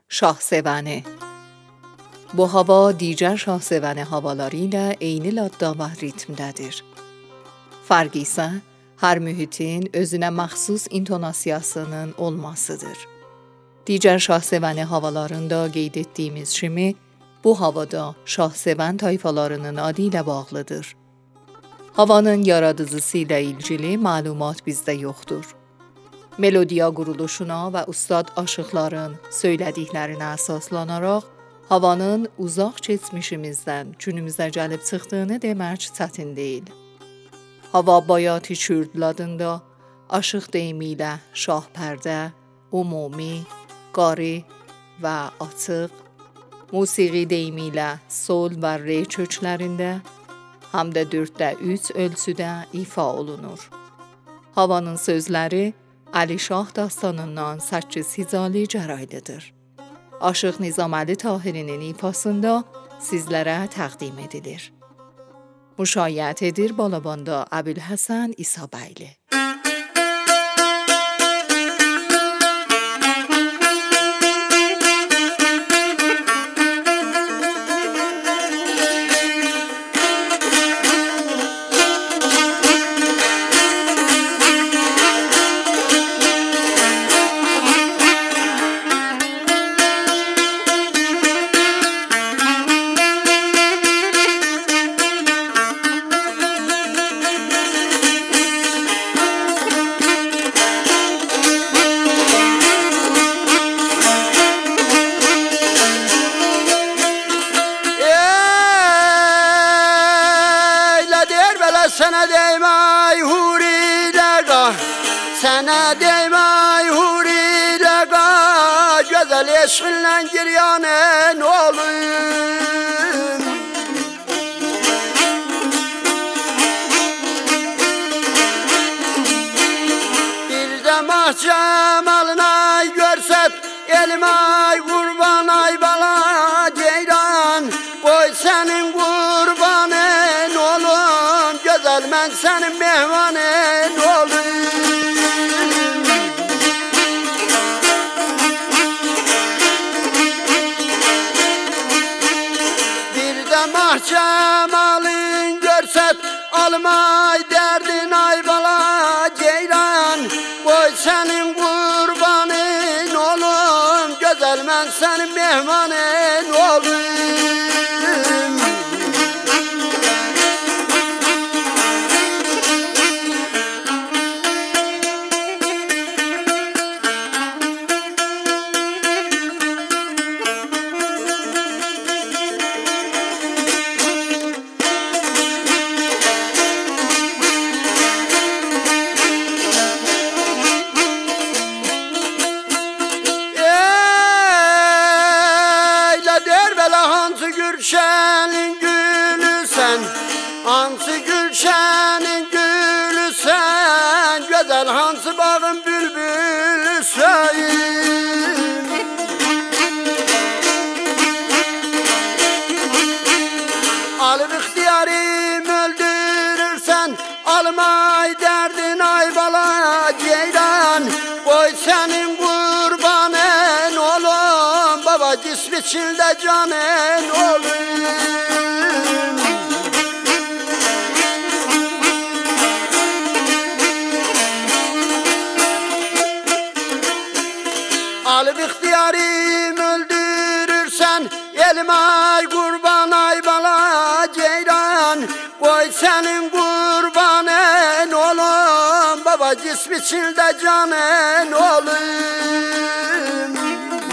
Şahsevəni. Bu hava digər şahsevəni havaları ilə eyni ladda və ritmdədir. Fərqi isə hər mühitin özünə məxsus intonasiyasının olmasıdır. Digər şahsevəni havalarında qeyd etdiyimiz kimi, bu havada şahsevən tayfalarının adı ilə bağlıdır. Havanın yaradıcısı ilə ilgili məlumat bizdə yoxdur. Melodiya quruluşuna və ustad aşıqların söylədiklərinə əsaslanaraq, havanın uzaq keçmişimizdən günümüzə gəlib çıxdığını demək çətin deyil. Hava bayati kürd ladında, aşıq deyimi ilə şahpərdə, umumi, qari və açıq, musiqi deyimi ilə sol və re köklərində, həm də 4/3 ölçüdə ifa olunur. Havanın sözləri Əli Şah dastanından 8 Hicali gəraylıdır. Aşıq Nizaməli Tahirinin ifasında sizlərə təqdim edilir. Müşayiət edir Balabanda Əbülhəsən İsabəyli. Sana değmay hurilega, sana değmay hurilega, güzel eşkinle giryanen olayım. Bir de mahcemalına görset, elim ay kurban ay bala ceyran, boy senin kurbanın olun, güzel ben senin mehmanın olayım. Bir de mahcemalın görset, almay derdin ay bala ceyran, boy senin kurbanın olun, güzel ben senin mehmanın olayım. Gülşenin gülü sen, hansı Gülşenin gülü sen, güzel hansı bağın bülbülü sen. Alıp ihtiyarım öldürürsen, almay derdin ay bala ceyran, boy senin kurbanın olun, baba cism içinde canın olun. Alıp ihtiyarım öldürürsen, elim ay kurban ay bala ceyran, boy senin kurbanın olun, baba cism içinde canın olun.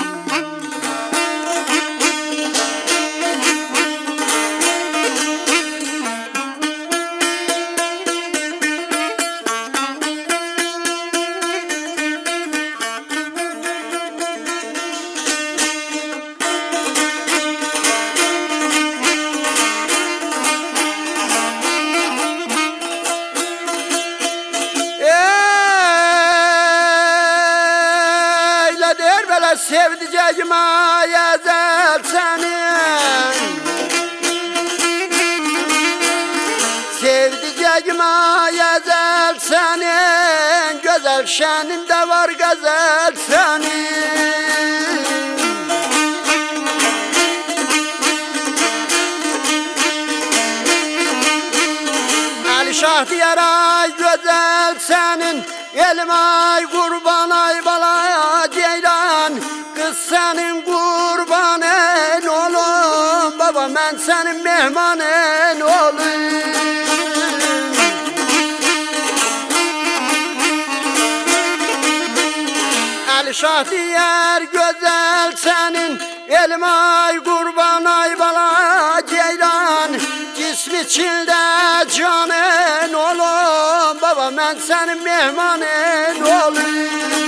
Sevdiceğim ayazel senin, sevdiceğim ayazel senin, güzel şeninde var gazel senin. Şah diyar ay güzel senin, elim ay kurban ay bala ceylan. Kız senin kurbanın oğlum, baba ben senin mehmanın oğlum. Şah diyar güzel senin, elim ay kurban ay bala ceylan. Cismi içinde canın oğlum, baba ben senin mehmanın oğlum.